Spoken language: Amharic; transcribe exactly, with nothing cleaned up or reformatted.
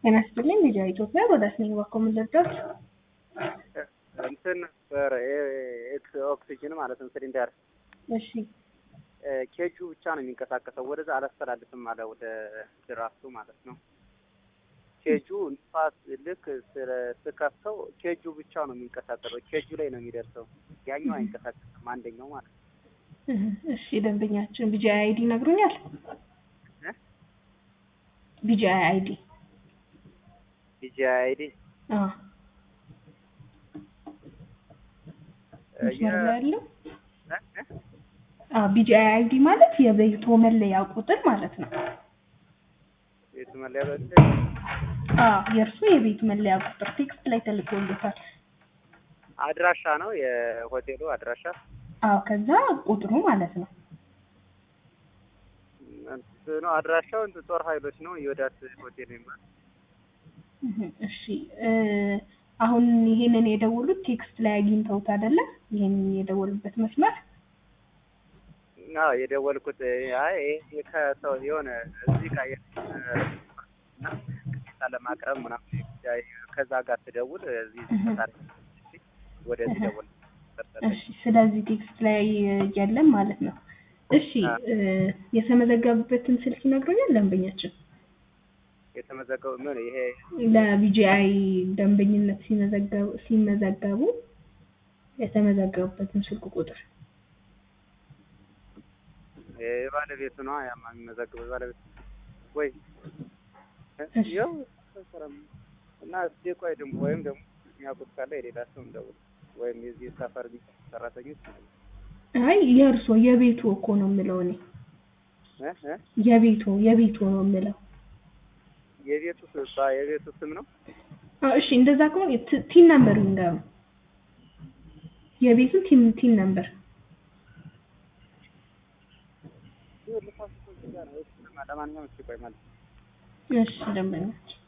ጤና ይስጥልኝ ቪዲዮ ኢትዮጵያ ወዳስ ነኝ ባኮምልደት እንትን ነበር ኤክስ ኦክሲጅን ማለት ነው ሲሊንደር እሺ ኬጁ ብቻ ነው የሚንቀሳቀሰው ወደዛ አላስተላልፍም አለ ወደ ድራፍቱ ማለት ነው ኬጁ ንፋስ ልክ ስከፍተው ኬጁ ብቻ ነው የሚንቀሳቀሰው ኬጁ ላይ ነው የሚደርሰው ያኛው አይንቀሳቀስም አንደኛው ማለት ነው እሺ ደንበኛችን ቢጂአይ አይዲ ነግሩኛል ቢጂአይ አይዲ ቢጂአይ አይዲ አዎ ያለው አዎ ቢጂአይ አይዲ ማለት የቤቱ መለያ ቁጥር ማለት ነው የቤቱ መለያ ቁጥር አዎ የእርሱ የቤቱ መለያ ቁጥር ቴክስት ላይ ተልኮልታል አድራሻ ነው የሆቴሉ አድራሻ አዎ ከዛ ቁጥሩ ማለት ነው ነው አድራሻው እንት ጦር ኃይሎች ነው ይወዳት ሆቴል ነው እሺ አሁን ይሄንን የደወሉት ቴክስት ላይ አግኝተውት አይደለ ይሄንን የደወሉበት መስመር አዎ የደወልኩት አይ ከሰው የሆነ እዚህ ጋር ለማቅረብ ምናምን ከዛ ጋር ተደውል እዚህ ተታሪ ወደዚህ ደውል እሺ ስለዚህ ቴክስት ላይ ያለን ማለት ነው እሺ የተመዘገበበትን ስልክ ይነግሩኛል ደንበኛችን የተመዘገበው ምን ይሄ ለቢጂአይ ደንበኝነት ሲመዘገቡ ሲመዘገቡ የተመዘገቡበትን ስልክ ቁጥር የባለቤቱ ነው ያማን መዘገበው ባለቤቱ ወይ ያው ሰራም እና ደቆይ ደም ወይም ደም የሚያውቁት ካለ የሌላ ሰው እንደው ወይም የዚህ ሰፈር ሰራተኞች አይ የእርሶ የቤቱ እኮ ነው የምለው እኔ እ የቤቱ የቤቱ ነው የምለው የቤቱ ስባ የቤቱ ስም ነው አዎ እሺ እንደዛ ከሆነ ቲን ነምበር ይንገሩ የቤቱ ቲን ቲን ነምበር ይኸው ለፋሱ ጋር ነው ለማንኛውም እሺ ቆይ ማለት እሺ ደንበኛችን